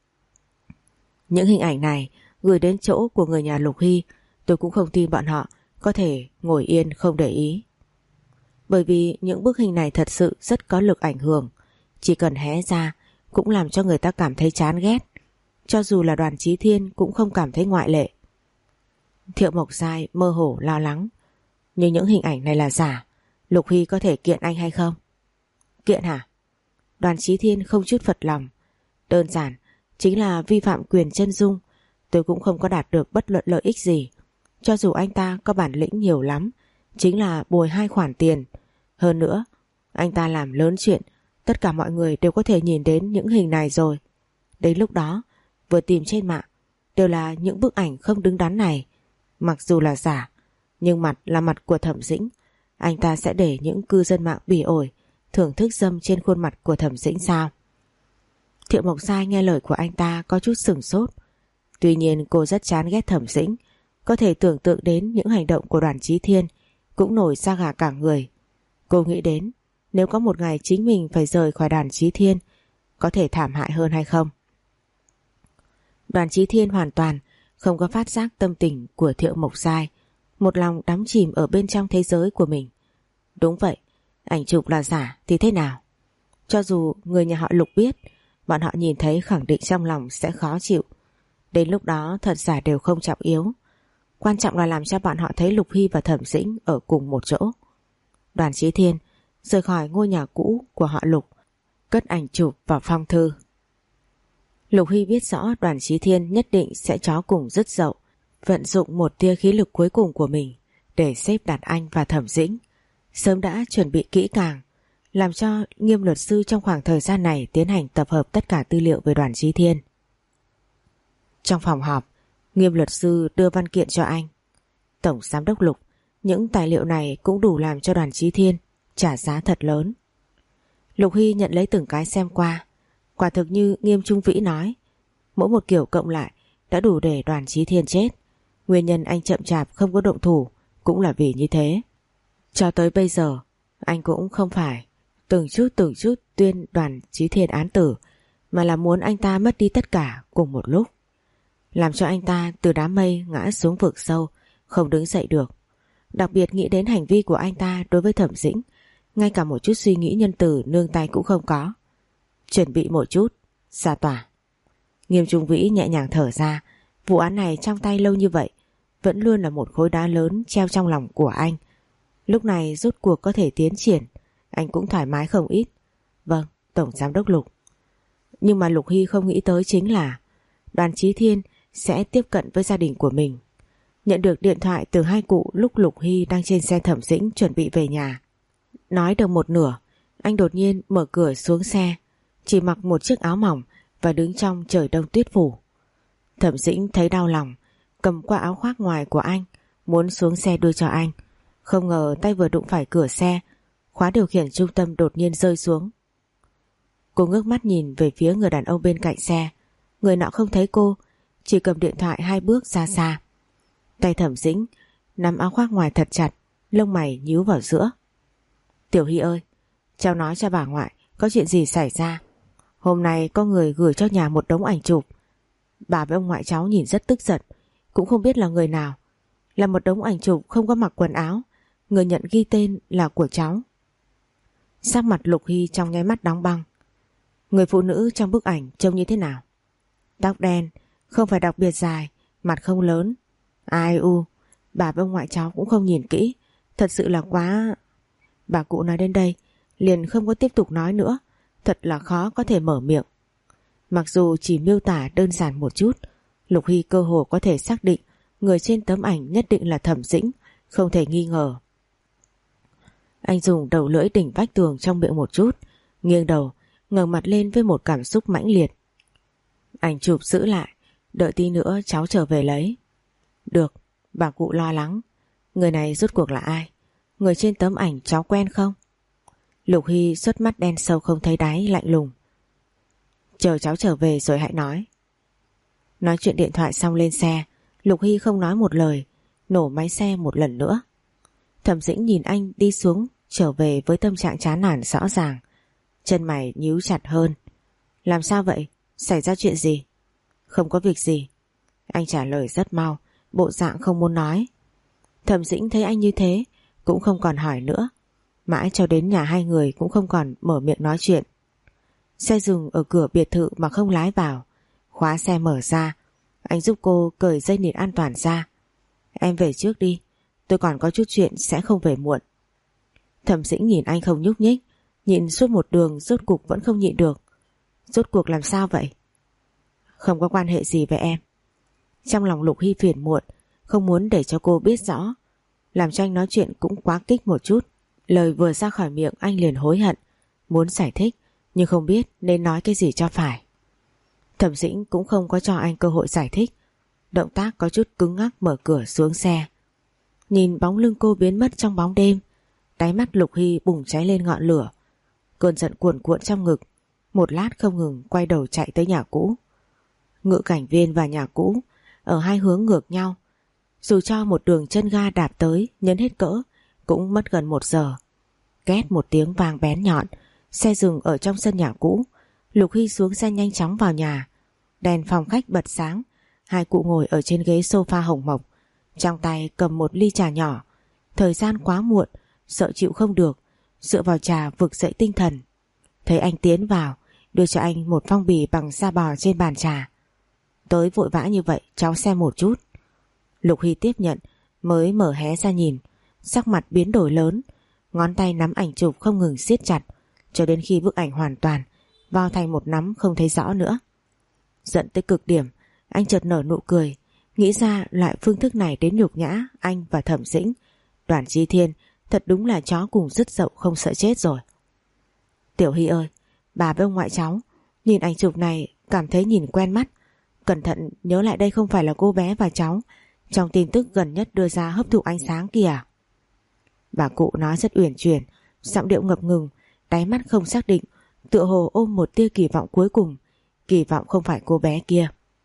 Những hình ảnh này gửi đến chỗ của người nhà Lục Hy, tôi cũng không tin bọn họ có thể ngồi yên không để ý. Bởi vì những bức hình này thật sự rất có lực ảnh hưởng, chỉ cần hé ra cũng làm cho người ta cảm thấy chán ghét. Cho dù là Đoàn Chí Thiên cũng không cảm thấy ngoại lệ. Thiệu Mộc Giai mơ hồ lo lắng. Nhưng những hình ảnh này là giả, Lục Hy có thể kiện anh hay không? Kiện hả? Đoàn Chí Thiên không chút phật lòng. Đơn giản chính là vi phạm quyền chân dung. Tôi cũng không có đạt được bất luận lợi ích gì. Cho dù anh ta có bản lĩnh nhiều lắm, chính là bồi 2 khoản tiền. Hơn nữa, anh ta làm lớn chuyện, tất cả mọi người đều có thể nhìn đến những hình này rồi. Đến lúc đó, vừa tìm trên mạng, đều là những bức ảnh không đứng đắn này. Mặc dù là giả, nhưng mặt là mặt của Thẩm Dĩnh. Anh ta sẽ để những cư dân mạng bỉ ổi thưởng thức dâm trên khuôn mặt của Thẩm Dĩnh sao? Thiệu Mộc Sai nghe lời của anh ta có chút sửng sốt. Tuy nhiên cô rất chán ghét Thẩm Dĩnh, có thể tưởng tượng đến những hành động của Đoàn Chí Thiên cũng nổi da gà cả người. Cô nghĩ đến nếu có một ngày chính mình phải rời khỏi Đoàn Chí Thiên, có thể thảm hại hơn hay không? Đoàn Chí Thiên hoàn toàn không có phát giác tâm tình của Thiệu Mộc Sai, một lòng đắm chìm ở bên trong thế giới của mình. Đúng vậy, ảnh chụp là giả thì thế nào? Cho dù người nhà họ Lục biết, bọn họ nhìn thấy khẳng định trong lòng sẽ khó chịu. Đến lúc đó thật giả đều không trọng yếu. Quan trọng là làm cho bọn họ thấy Lục Hy và Thẩm Dĩnh ở cùng một chỗ. Đoàn Chí Thiên rời khỏi ngôi nhà cũ của họ Lục, cất ảnh chụp vào phong thư. Lục Hy biết rõ Đoàn Chí Thiên nhất định sẽ chó cùng dứt dậu, vận dụng một tia khí lực cuối cùng của mình để xếp đặt anh và Thẩm Dĩnh. Sớm đã chuẩn bị kỹ càng, làm cho Nghiêm luật sư trong khoảng thời gian này tiến hành tập hợp tất cả tư liệu về Đoàn Chí Thiên. Trong phòng họp, Nghiêm luật sư đưa văn kiện cho anh. Tổng giám đốc Lục, những tài liệu này cũng đủ làm cho Đoàn Chí Thiên trả giá thật lớn. Lục Hy nhận lấy từng cái xem qua. Quả thực như Nghiêm Trung Vĩ nói, mỗi một kiểu cộng lại đã đủ để Đoàn Chí Thiên chết. Nguyên nhân anh chậm chạp không có động thủ cũng là vì như thế. Cho tới bây giờ anh cũng không phải từng chút tuyên Đoàn Chí Thiên án tử, mà là muốn anh ta mất đi tất cả cùng một lúc, làm cho anh ta từ đám mây ngã xuống vực sâu, không đứng dậy được. Đặc biệt nghĩ đến hành vi của anh ta đối với Thẩm Dĩnh, ngay cả một chút suy nghĩ nhân từ nương tay cũng không có. Chuẩn bị một chút, ra tòa. Nghiêm Trung Vĩ nhẹ nhàng thở ra. Vụ án này trong tay lâu như vậy vẫn luôn là một khối đá lớn treo trong lòng của anh. Lúc này rốt cuộc có thể tiến triển, anh cũng thoải mái không ít. Vâng, Tổng Giám đốc Lục. Nhưng mà Lục Hy không nghĩ tới chính là Đoàn Chí Thiên sẽ tiếp cận với gia đình của mình. Nhận được điện thoại từ hai cụ lúc Lục Hy đang trên xe Thẩm Dĩnh chuẩn bị về nhà. Nói được một nửa, anh đột nhiên mở cửa xuống xe, chỉ mặc một chiếc áo mỏng và đứng trong trời đông tuyết phủ. Thẩm Dĩnh thấy đau lòng, cầm qua áo khoác ngoài của anh, muốn xuống xe đưa cho anh. Không ngờ tay vừa đụng phải cửa xe, khóa điều khiển trung tâm đột nhiên rơi xuống. Cô ngước mắt nhìn về phía người đàn ông bên cạnh xe. Người nọ không thấy cô, chỉ cầm điện thoại hai bước ra xa. Tay Thẩm Dĩnh nắm áo khoác ngoài thật chặt, lông mày nhíu vào giữa. Tiểu Hy ơi, cháu nói cho bà ngoại có chuyện gì xảy ra. Hôm nay có người gửi cho nhà một đống ảnh chụp. Bà với ông ngoại cháu nhìn rất tức giận, cũng không biết là người nào. Là một đống ảnh chụp không có mặc quần áo, người nhận ghi tên là của cháu. Sắc mặt Lục Hy trong nháy mắt đóng băng. Người phụ nữ trong bức ảnh trông như thế nào? Tóc đen, không phải đặc biệt dài, mặt không lớn. Ai u, bà với ông ngoại cháu cũng không nhìn kỹ, thật sự là quá... Bà cụ nói đến đây liền không có tiếp tục nói nữa, thật là khó có thể mở miệng. Mặc dù chỉ miêu tả đơn giản một chút, Lục Hy cơ hồ có thể xác định người trên tấm ảnh nhất định là Thẩm Dĩnh, không thể nghi ngờ. Anh dùng đầu lưỡi đỉnh vách tường trong miệng một chút, nghiêng đầu, ngẩng mặt lên với một cảm xúc mãnh liệt. Ảnh chụp giữ lại, đợi tí nữa cháu trở về lấy. Được, bà cụ lo lắng. Người này rốt cuộc là ai? Người trên tấm ảnh cháu quen không? Lục Hy xuất mắt đen sâu không thấy đáy, lạnh lùng. Chờ cháu trở về rồi hãy nói. Nói chuyện điện thoại xong lên xe, Lục Hy không nói một lời, nổ máy xe một lần nữa. Thẩm Dĩnh nhìn anh đi xuống, trở về với tâm trạng chán nản rõ ràng. Chân mày nhíu chặt hơn. Làm sao vậy? Xảy ra chuyện gì? Không có việc gì. Anh trả lời rất mau, bộ dạng không muốn nói. Thẩm Dĩnh thấy anh như thế, cũng không còn hỏi nữa. Mãi cho đến nhà hai người cũng không còn mở miệng nói chuyện. Xe dừng ở cửa biệt thự mà không lái vào. Khóa xe mở ra, anh giúp cô cởi dây nịt an toàn ra. Em về trước đi, tôi còn có chút chuyện sẽ không về muộn. Thẩm Dĩnh nhìn anh không nhúc nhích, nhìn suốt một đường rốt cuộc vẫn không nhịn được. Rốt cuộc làm sao vậy? Không có quan hệ gì với em. Trong lòng Lục Hy phiền muộn, không muốn để cho cô biết rõ, làm cho anh nói chuyện cũng quá kích một chút. Lời vừa ra khỏi miệng anh liền hối hận, muốn giải thích nhưng không biết nên nói cái gì cho phải. Thẩm Dĩnh cũng không có cho anh cơ hội giải thích, Động tác có chút cứng ngắc mở cửa xuống xe. Nhìn bóng lưng cô biến mất trong bóng đêm, đáy mắt Lục Hy bùng cháy lên ngọn lửa. Cơn giận cuồn cuộn trong ngực, một lát không ngừng quay đầu chạy tới nhà cũ. Ngự cảnh viên và nhà cũ ở hai hướng ngược nhau, dù cho một đường chân ga đạp tới nhấn hết cỡ cũng mất gần 1 giờ. Két một tiếng vang bén nhọn, xe dừng ở trong sân nhà cũ. Lục Hy xuống xe nhanh chóng vào nhà. Đèn phòng khách bật sáng, hai cụ ngồi ở trên ghế sofa hồng mộc, trong tay cầm một ly trà nhỏ. Thời gian quá muộn, sợ chịu không được, dựa vào trà vực dậy tinh thần. Thấy anh tiến vào, đưa cho anh một phong bì bằng da bò trên bàn trà. Tới vội vã như vậy, cháu xem một chút. Lục Hy tiếp nhận, mới mở hé ra nhìn, sắc mặt biến đổi lớn, ngón tay nắm ảnh chụp không ngừng siết chặt, cho đến khi bức ảnh hoàn toàn vào thành một nắm không thấy rõ nữa. Giận tới cực điểm, anh chợt nở nụ cười, nghĩ ra loại phương thức này đến nhục nhã anh và Thẩm Dĩnh. Đoàn Chí Thiên thật đúng là chó cùng dứt dậu không sợ chết rồi. Tiểu Hy ơi, bà với ông ngoại cháu nhìn ảnh chụp này cảm thấy nhìn quen mắt. Cẩn thận nhớ lại đây không phải là cô bé và cháu trong tin tức gần nhất đưa ra hấp thụ ánh sáng kìa. Bà cụ nói rất uyển chuyển, giọng điệu ngập ngừng, đáy mắt không xác định, tựa hồ ôm một tia kỳ vọng cuối cùng. Kỳ vọng không phải cô bé kia.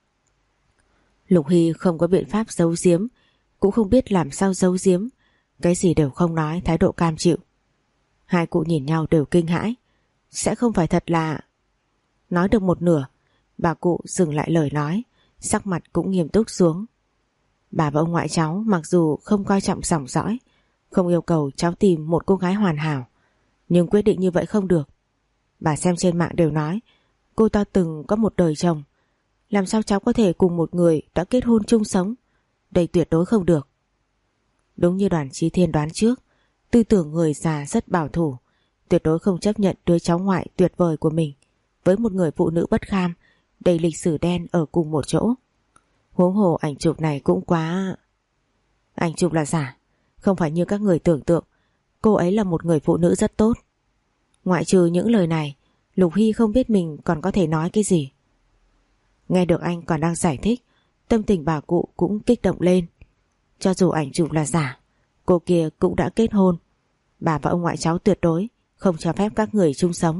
Lục Hy không có biện pháp giấu giếm, cũng không biết làm sao giấu giếm, cái gì đều không nói, thái độ cam chịu. Hai cụ nhìn nhau đều kinh hãi. Sẽ không phải thật là... Nói được một nửa, bà cụ dừng lại lời nói, sắc mặt cũng nghiêm túc xuống. Bà và ông ngoại cháu mặc dù không coi trọng dòng dõi, không yêu cầu cháu tìm một cô gái hoàn hảo, nhưng quyết định như vậy không được. Bà xem trên mạng đều nói cô ta từng có một đời chồng, làm sao cháu có thể cùng một người đã kết hôn chung sống? Đây tuyệt đối không được. Đúng như Đoàn Chí Thiên đoán trước, tư tưởng người già rất bảo thủ, tuyệt đối không chấp nhận đứa cháu ngoại tuyệt vời của mình với một người phụ nữ bất kham đầy lịch sử đen ở cùng một chỗ. Huống hồ ảnh chụp này cũng quá... Ảnh chụp là giả, không phải như các người tưởng tượng. Cô ấy là một người phụ nữ rất tốt. Ngoại trừ những lời này, Lục Hy không biết mình còn có thể nói cái gì. Nghe được anh còn đang giải thích, tâm tình bà cụ cũng kích động lên. Cho dù ảnh chụp là giả, cô kia cũng đã kết hôn. Bà và ông ngoại cháu tuyệt đối không cho phép các người chung sống.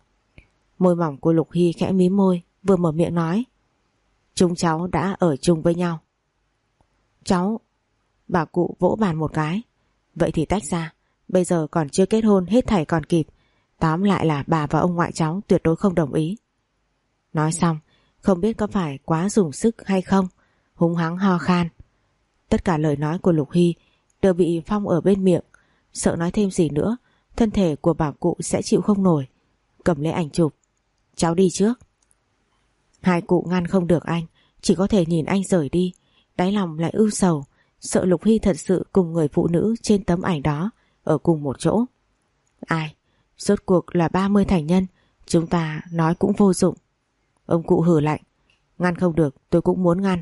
Môi mỏng của Lục Hy khẽ mím môi, vừa mở miệng nói: chúng cháu đã ở chung với nhau. Cháu... Bà cụ vỗ bàn một cái. Vậy thì tách ra, bây giờ còn chưa kết hôn, hết thảy còn kịp. Tóm lại là bà và ông ngoại cháu tuyệt đối không đồng ý. Nói xong, không biết có phải quá dùng sức hay không, húng hắng ho khan. Tất cả lời nói của Lục Hy đều bị phong ở bên miệng, sợ nói thêm gì nữa thân thể của bà cụ sẽ chịu không nổi. Cầm lấy ảnh chụp: cháu đi trước. Hai cụ ngăn không được anh, chỉ có thể nhìn anh rời đi, đáy lòng lại ưu sầu, sợ Lục Hy thật sự cùng người phụ nữ trên tấm ảnh đó ở cùng một chỗ. Ai, rốt cuộc là 30 thành nhân, chúng ta nói cũng vô dụng. Ông cụ hừ lạnh: ngăn không được, tôi cũng muốn ngăn.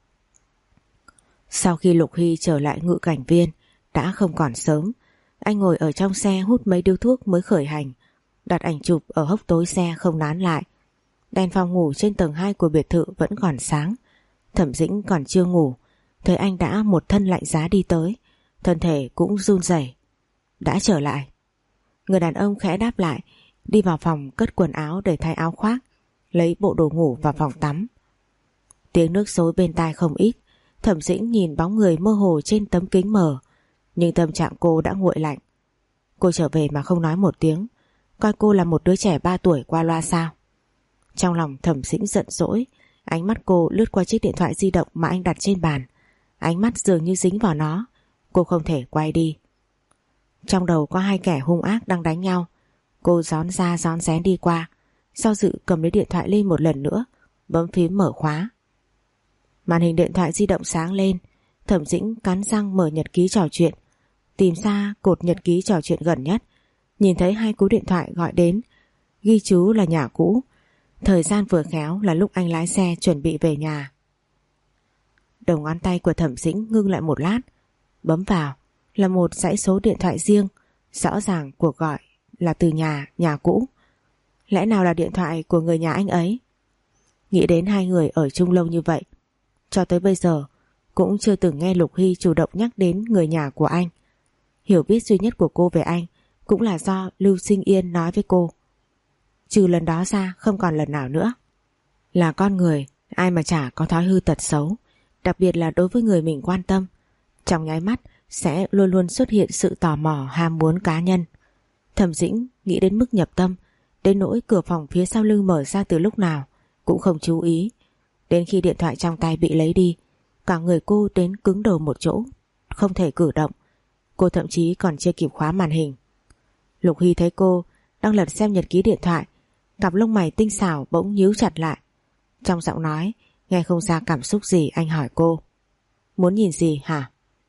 Sau khi Lục Hy trở lại ngự cảnh viên, đã không còn sớm. Anh ngồi ở trong xe hút mấy điếu thuốc mới khởi hành, đặt ảnh chụp ở hốc tối xe không nán lại. Đèn phòng ngủ trên tầng 2 của biệt thự vẫn còn sáng. Thẩm Dĩnh còn chưa ngủ, thấy anh đã một thân lạnh giá đi tới, thân thể cũng run rẩy. Đã trở lại. Người đàn ông khẽ đáp lại, đi vào phòng cất quần áo để thay áo khoác, lấy bộ đồ ngủ vào phòng tắm. Tiếng nước xối bên tai không ít. Thẩm Dĩnh nhìn bóng người mơ hồ trên tấm kính mờ, nhưng tâm trạng cô đã nguội lạnh. Cô trở về mà không nói một tiếng, coi cô là một đứa trẻ 3 tuổi qua loa sao? Trong lòng Thẩm Dĩnh giận dỗi, ánh mắt cô lướt qua chiếc điện thoại di động mà anh đặt trên bàn. Ánh mắt dường như dính vào nó, cô không thể quay đi. Trong đầu có hai kẻ hung ác đang đánh nhau. Cô rón ra rón rén đi qua, do dự cầm lấy điện thoại lên một lần nữa, bấm phím mở khóa. Màn hình điện thoại di động sáng lên. Thẩm Dĩnh cắn răng mở nhật ký trò chuyện, tìm ra cột nhật ký trò chuyện gần nhất. Nhìn thấy 2 cú điện thoại gọi đến, ghi chú là nhà cũ. Thời gian vừa khéo là lúc anh lái xe chuẩn bị về nhà. Đầu ngón tay của Thẩm Dĩnh ngưng lại một lát, bấm vào là một dãy số điện thoại riêng. Rõ ràng cuộc gọi là từ nhà cũ. Lẽ nào là điện thoại của người nhà anh ấy? Nghĩ đến hai người ở chung lâu như vậy, cho tới bây giờ cũng chưa từng nghe Lục Hy chủ động nhắc đến người nhà của anh. Hiểu biết duy nhất của cô về anh cũng là do Lưu Sinh Yên nói với cô. Trừ lần đó ra không còn lần nào nữa. Là con người, ai mà chả có thói hư tật xấu, đặc biệt là đối với người mình quan tâm. Trong nháy mắt sẽ luôn luôn xuất hiện sự tò mò, ham muốn cá nhân. Thẩm Dĩnh nghĩ đến mức nhập tâm, đến nỗi cửa phòng phía sau lưng mở ra từ lúc nào cũng không chú ý. Đến khi điện thoại trong tay bị lấy đi, cả người cô đến cứng đờ một chỗ, không thể cử động. Cô thậm chí còn chưa kịp khóa màn hình. Lục Hy thấy cô đang lật xem nhật ký điện thoại, cặp lông mày tinh xảo bỗng nhíu chặt lại. Trong giọng nói nghe không ra cảm xúc gì, anh hỏi cô: muốn nhìn gì hả?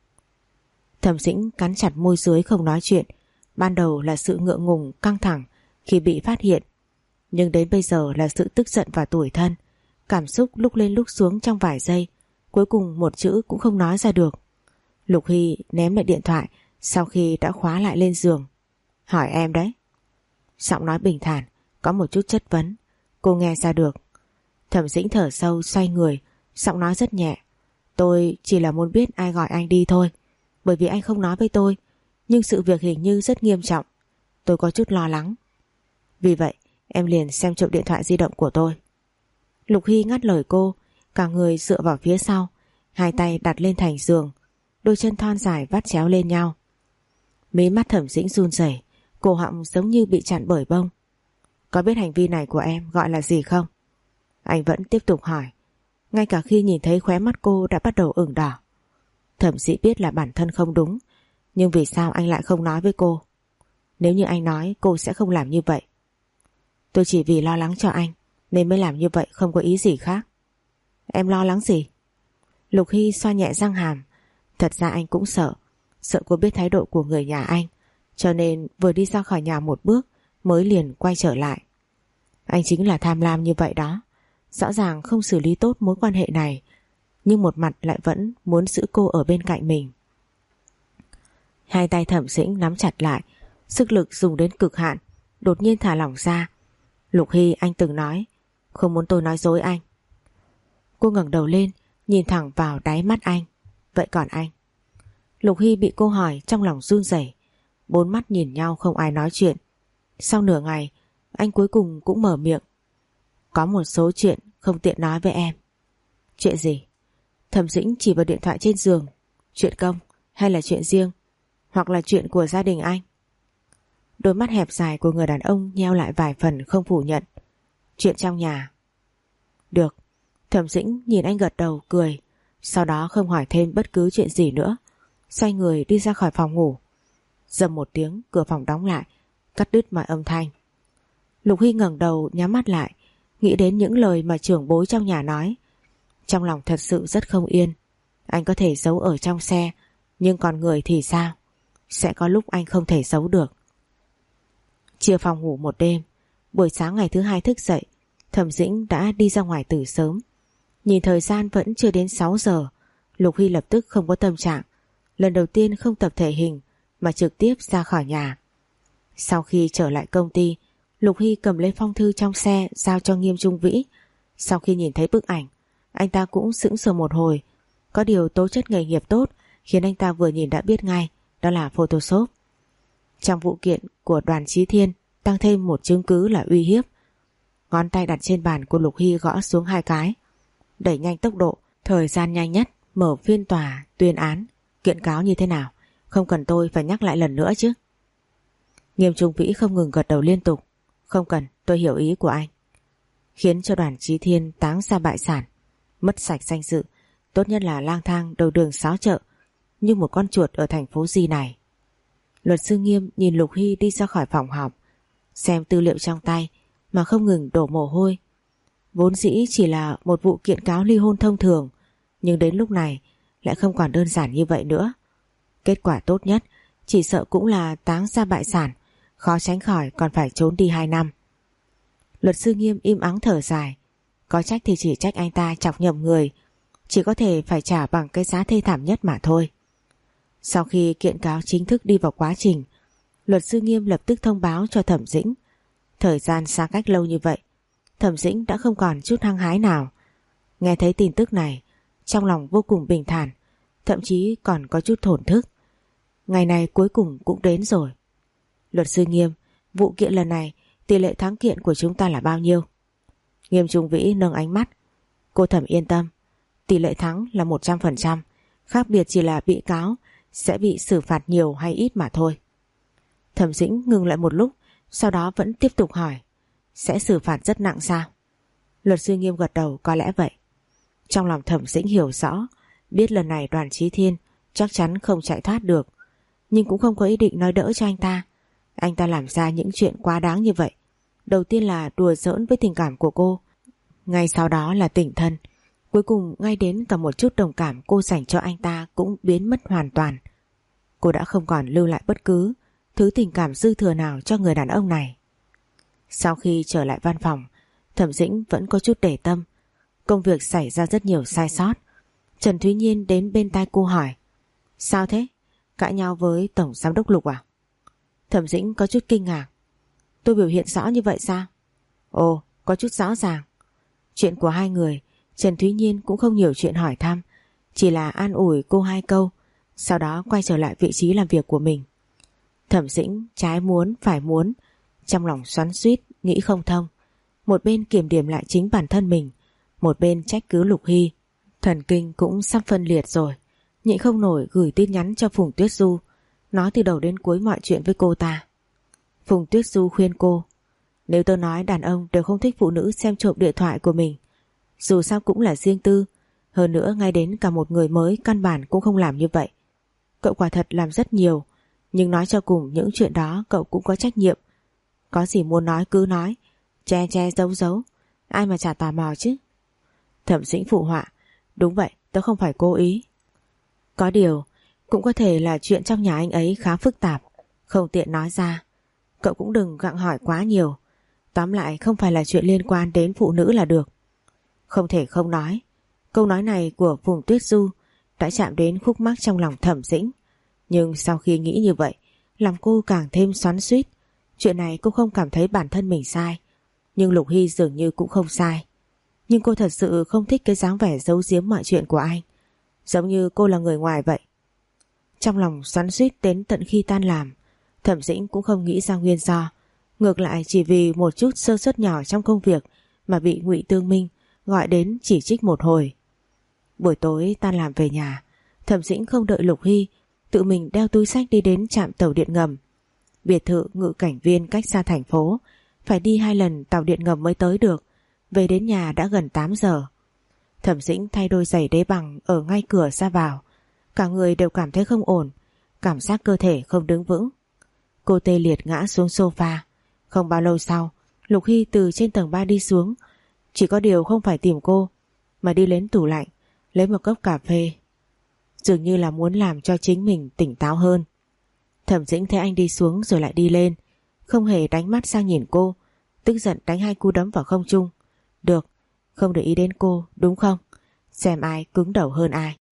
Thẩm Dĩnh cắn chặt môi dưới không nói chuyện. Ban đầu là sự ngượng ngùng căng thẳng khi bị phát hiện, nhưng đến bây giờ là sự tức giận và tủi thân. Cảm xúc lúc lên lúc xuống trong vài giây, cuối cùng một chữ cũng không nói ra được. Lục Hy ném lại điện thoại sau khi đã khóa lại lên giường. Hỏi em đấy. Giọng nói bình thản, có một chút chất vấn, cô nghe ra được. Thẩm Dĩnh thở sâu xoay người, giọng nói rất nhẹ. Tôi chỉ là muốn biết ai gọi anh đi thôi, bởi vì anh không nói với tôi, nhưng sự việc hình như rất nghiêm trọng. Tôi có chút lo lắng. Vì vậy em liền xem trộm điện thoại di động của tôi. Lục Hy ngắt lời cô, cả người dựa vào phía sau, hai tay đặt lên thành giường, đôi chân thon dài vắt chéo lên nhau. Mí mắt Thẩm Dĩnh run rẩy, cổ họng giống như bị chặn bởi bông. Có biết hành vi này của em gọi là gì không? Anh vẫn tiếp tục hỏi, ngay cả khi nhìn thấy khóe mắt cô đã bắt đầu ửng đỏ. Thẩm Dĩnh biết là bản thân không đúng, nhưng vì sao anh lại không nói với cô? Nếu như anh nói, cô sẽ không làm như vậy. Tôi chỉ vì lo lắng cho anh nên mới làm như vậy, không có ý gì khác. Em lo lắng gì? Lục Hy xoa nhẹ răng hàm. Thật ra anh cũng sợ cô biết thái độ của người nhà anh, cho nên vừa đi ra khỏi nhà một bước mới liền quay trở lại. Anh chính là tham lam như vậy đó. Rõ ràng không xử lý tốt mối quan hệ này, nhưng một mặt lại vẫn muốn giữ cô ở bên cạnh mình. Hai tay Thẩm Dĩnh nắm chặt lại, sức lực dùng đến cực hạn, đột nhiên thả lỏng ra. Lục Hy, anh từng nói không muốn tôi nói dối anh. Cô ngẩng đầu lên, nhìn thẳng vào đáy mắt anh. Vậy còn anh? Lục Hy bị cô hỏi trong lòng run rẩy, bốn mắt nhìn nhau không ai nói chuyện. Sau nửa ngày, anh cuối cùng cũng mở miệng. Có một số chuyện không tiện nói với em. Chuyện gì? Thẩm Dĩnh chỉ vào điện thoại trên giường. Chuyện công hay là chuyện riêng, hoặc là chuyện của gia đình anh? Đôi mắt hẹp dài của người đàn ông nheo lại vài phần, không phủ nhận. Chuyện trong nhà. Được. Thẩm Dĩnh nhìn anh gật đầu cười, sau đó không hỏi thêm bất cứ chuyện gì nữa, xoay người đi ra khỏi phòng ngủ. Dầm một tiếng, cửa phòng đóng lại, cắt đứt mọi âm thanh. Lục Hy ngẩng đầu nhắm mắt lại, nghĩ đến những lời mà trưởng bối trong nhà nói. Trong lòng thật sự rất không yên. Anh có thể giấu ở trong xe, nhưng còn người thì sao? Sẽ có lúc anh không thể giấu được. Chia phòng ngủ một đêm, buổi sáng ngày thứ hai thức dậy, Thẩm Dĩnh đã đi ra ngoài từ sớm. Nhìn thời gian vẫn chưa đến 6 giờ, Lục Hy lập tức không có tâm trạng. Lần đầu tiên không tập thể hình mà trực tiếp ra khỏi nhà. Sau khi trở lại công ty, Lục Hy cầm lấy phong thư trong xe giao cho Nghiêm Trung Vĩ. Sau khi nhìn thấy bức ảnh, anh ta cũng sững sờ một hồi. Có điều tố chất nghề nghiệp tốt khiến anh ta vừa nhìn đã biết ngay đó là Photoshop. Trong vụ kiện của Đoàn Chí Thiên tăng thêm một chứng cứ là uy hiếp. Ngón tay đặt trên bàn của Lục Hy gõ xuống 2 cái, đẩy nhanh tốc độ, thời gian nhanh nhất mở phiên tòa tuyên án. Kiện cáo như thế nào? Không cần tôi phải nhắc lại lần nữa chứ? Nghiêm Trung Vĩ không ngừng gật đầu liên tục. Không cần, tôi hiểu ý của anh. Khiến cho Đoàn Chí Thiên táng ra bại sản, mất sạch danh dự, tốt nhất là lang thang đầu đường xáo chợ như một con chuột ở thành phố Di này. Luật sư Nghiêm nhìn Lục Hy đi ra khỏi phòng họp, xem tư liệu trong tay mà không ngừng đổ mồ hôi. Vốn dĩ chỉ là một vụ kiện cáo ly hôn thông thường, nhưng đến lúc này lại không còn đơn giản như vậy nữa. Kết quả tốt nhất chỉ sợ cũng là táng ra bại sản, khó tránh khỏi còn phải trốn đi 2 năm. Luật sư Nghiêm im ắng thở dài. Có trách thì chỉ trách anh ta chọc nhầm người, chỉ có thể phải trả bằng cái giá thê thảm nhất mà thôi. Sau khi kiện cáo chính thức đi vào quá trình, luật sư Nghiêm lập tức thông báo cho Thẩm Dĩnh. Thời gian xa cách lâu như vậy, Thẩm Dĩnh đã không còn chút hăng hái nào. Nghe thấy tin tức này, trong lòng vô cùng bình thản, thậm chí còn có chút thổn thức. Ngày này cuối cùng cũng đến rồi. Luật sư Nghiêm, vụ kiện lần này tỷ lệ thắng kiện của chúng ta là bao nhiêu? Nghiêm Trung Vĩ nâng ánh mắt. Cô Thẩm yên tâm, tỷ lệ thắng là 100%, khác biệt chỉ là bị cáo sẽ bị xử phạt nhiều hay ít mà thôi. Thẩm Dĩnh ngừng lại một lúc, sau đó vẫn tiếp tục hỏi. Sẽ xử phạt rất nặng sao? Luật sư Nghiêm gật đầu, có lẽ vậy. Trong lòng Thẩm Dĩnh hiểu rõ, biết lần này Đoàn Chí Thiên chắc chắn không chạy thoát được, nhưng cũng không có ý định nói đỡ cho anh ta. Anh ta làm ra những chuyện quá đáng như vậy. Đầu tiên là đùa giỡn với tình cảm của cô, ngay sau đó là tình thân, cuối cùng ngay đến cả một chút đồng cảm cô dành cho anh ta cũng biến mất hoàn toàn. Cô đã không còn lưu lại bất cứ thứ tình cảm dư thừa nào cho người đàn ông này. Sau khi trở lại văn phòng, Thẩm Dĩnh vẫn có chút để tâm. Công việc xảy ra rất nhiều sai sót. Trần Thúy Nhiên đến bên tai cô hỏi. Sao thế? Cãi nhau với Tổng Giám đốc Lục à? Thẩm Dĩnh có chút kinh ngạc. Tôi biểu hiện rõ như vậy sao? Ồ, có chút rõ ràng. Chuyện của hai người, Trần Thúy Nhiên cũng không nhiều chuyện hỏi thăm, chỉ là an ủi cô hai câu, sau đó quay trở lại vị trí làm việc của mình. Thẩm Dĩnh trái muốn phải muốn, trong lòng xoắn xuýt nghĩ không thông. Một bên kiểm điểm lại chính bản thân mình, một bên trách cứ Lục Hy. Thần kinh cũng sắp phân liệt rồi, nhịn không nổi gửi tin nhắn cho Phùng Tuyết Du, nói từ đầu đến cuối mọi chuyện với cô ta. Phùng Tuyết Du khuyên cô, nếu tôi nói đàn ông đều không thích phụ nữ xem trộm điện thoại của mình, dù sao cũng là riêng tư, hơn nữa ngay đến cả một người mới căn bản cũng không làm như vậy. Cậu quả thật làm rất nhiều, nhưng nói cho cùng những chuyện đó cậu cũng có trách nhiệm. Có gì muốn nói cứ nói, che che giấu giấu, ai mà chả tò mò chứ. Thẩm Dĩnh phụ họa, đúng vậy, tớ không phải cố ý. Có điều, cũng có thể là chuyện trong nhà anh ấy khá phức tạp, không tiện nói ra. Cậu cũng đừng gặng hỏi quá nhiều, tóm lại không phải là chuyện liên quan đến phụ nữ là được. Không thể không nói, câu nói này của Phùng Tuyết Du đã chạm đến khúc mắc trong lòng Thẩm Dĩnh. Nhưng sau khi nghĩ như vậy, làm cô càng thêm xoắn xuýt. Chuyện này cô không cảm thấy bản thân mình sai, nhưng Lục Hy dường như cũng không sai. Nhưng cô thật sự không thích cái dáng vẻ giấu giếm mọi chuyện của anh, giống như cô là người ngoài vậy. Trong lòng xoắn xuýt đến tận khi tan làm, Thẩm Dĩnh cũng không nghĩ ra nguyên do, ngược lại chỉ vì một chút sơ suất nhỏ trong công việc mà bị Ngụy Tương Minh gọi đến chỉ trích một hồi. Buổi tối tan làm về nhà, Thẩm Dĩnh không đợi Lục Hy, tự mình đeo túi xách đi đến trạm tàu điện ngầm. Biệt thự Ngự Cảnh Viên cách xa thành phố, phải đi 2 lần tàu điện ngầm mới tới được. Về đến nhà đã gần 8 giờ. Thẩm Dĩnh thay đôi giày đế bằng ở ngay cửa ra vào. Cả người đều cảm thấy không ổn, cảm giác cơ thể không đứng vững. Cô tê liệt ngã xuống sofa. Không bao lâu sau, Lục Hy từ trên tầng 3 đi xuống. Chỉ có điều không phải tìm cô, mà đi đến tủ lạnh lấy một cốc cà phê, dường như là muốn làm cho chính mình tỉnh táo hơn. Thẩm Dĩnh thấy anh đi xuống rồi lại đi lên, không hề đánh mắt sang nhìn cô, tức giận đánh 2 cú đấm vào không trung. Được, không để ý đến cô đúng không? Xem ai cứng đầu hơn ai.